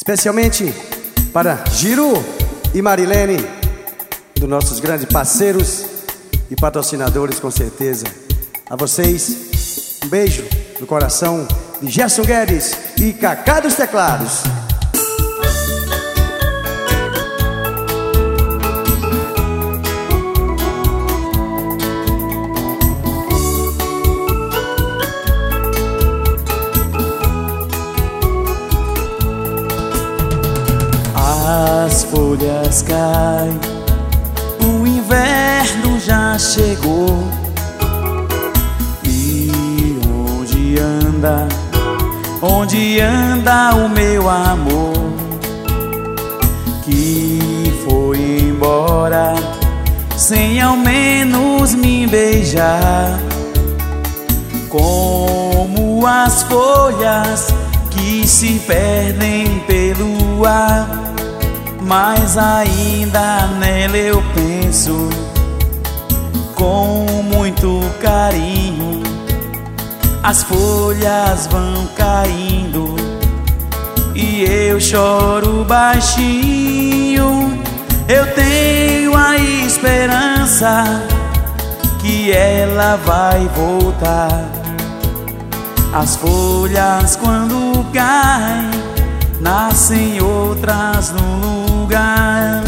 Especialmente para Giru e Marilene, dos nossos grandes parceiros e patrocinadores, com certeza. A vocês, um beijo no coração de Gerson Guedes e Cacá dos Teclados. As folhas caem, o inverno já chegou. E onde anda o meu amor, que foi embora sem ao menos me beijar? Como as folhas que se perdem pelo ar, mas ainda nela eu penso com muito carinho. As folhas vão caindo e eu choro baixinho. Eu tenho a esperança que ela vai voltar. As folhas quando caem, nascem outras no lugar.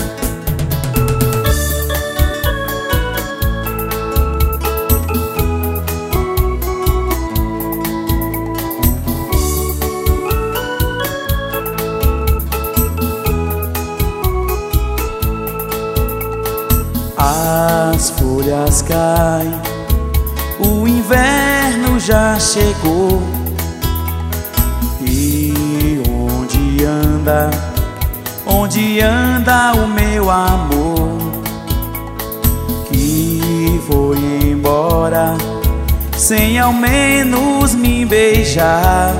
As folhas caem, o inverno já chegou. E onde anda o meu amor, que foi embora sem ao menos me beijar?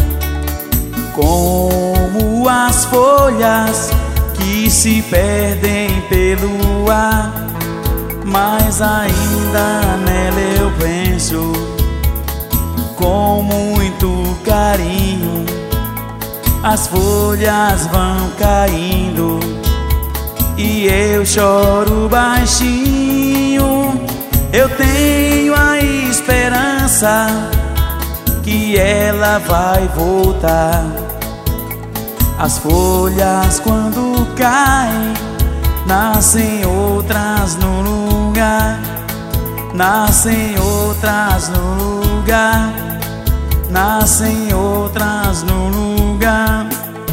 Como as folhas que se perdem pelo ar, mas ainda nela eu penso com muito carinho. As folhas vão caindo e eu choro baixinho. Eu tenho a esperança que ela vai voltar. As folhas quando caem, nascem outras no lugar. Nascem outras no lugar. Nascem outras no lugar.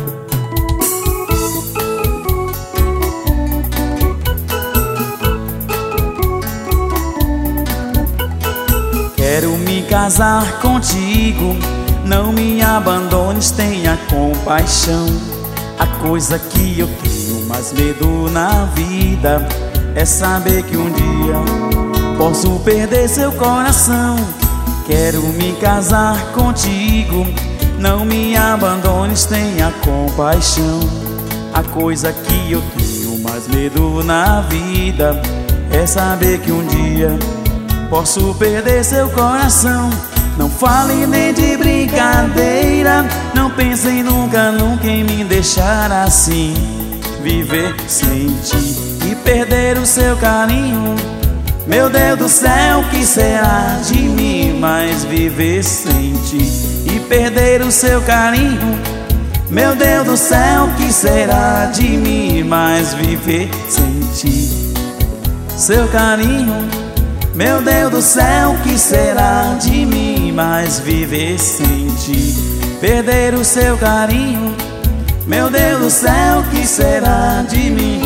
Quero me casar contigo, não me abandones, tenha compaixão. A coisa que eu tenho mais medo na vida é saber que um dia posso perder seu coração. Quero me casar contigo, não me abandones, tenha compaixão. A coisa que eu tenho mais medo na vida é saber que um dia posso perder seu coração. Não fale nem de brincadeira, não pensem nunca em me deixar assim. Viver sem ti e perder o seu carinho, meu Deus do céu, que será de mim? Mas viver sem ti e perder o seu carinho, meu Deus do céu, que será de mim? Mas viver sem ti, seu carinho, meu Deus do céu, que será de mim? Mas viver sem ti, perder o seu carinho, meu Deus do céu, que será de mim?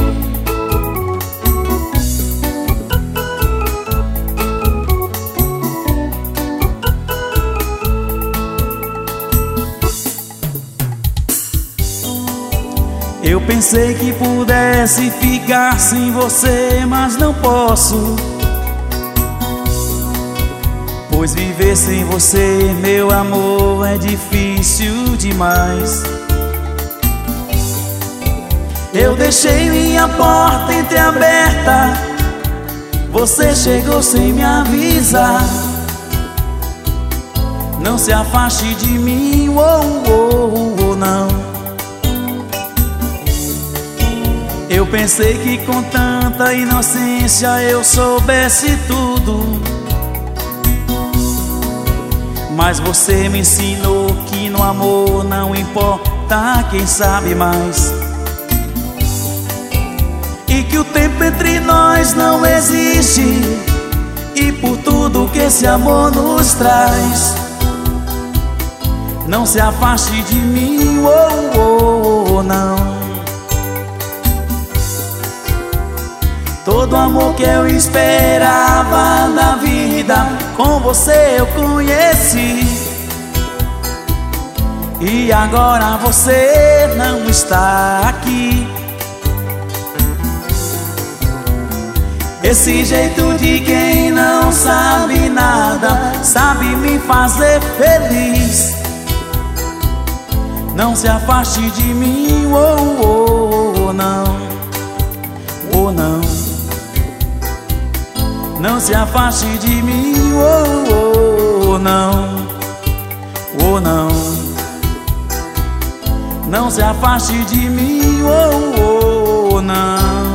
Eu pensei que pudesse ficar sem você, mas não posso, pois viver sem você, meu amor, é difícil demais. Eu deixei minha porta entreaberta, você chegou sem me avisar. Não se afaste de mim, não. pensei que com tanta inocência eu soubesse tudo, mas você me ensinou que no amor não importa quem sabe mais, e que o tempo entre nós não existe, e por tudo que esse amor nos traz, não se afaste de mim, oh, oh, oh, não. Todo amor que eu esperava na vida, com você eu conheci, e agora você não está aqui. Esse jeito de quem não sabe nada, sabe me fazer feliz. Não se afaste de mim, oh, oh, oh, não, oh, não. Não se afaste de mim, oh, oh, não, oh, não. Não se afaste de mim, oh, oh, não.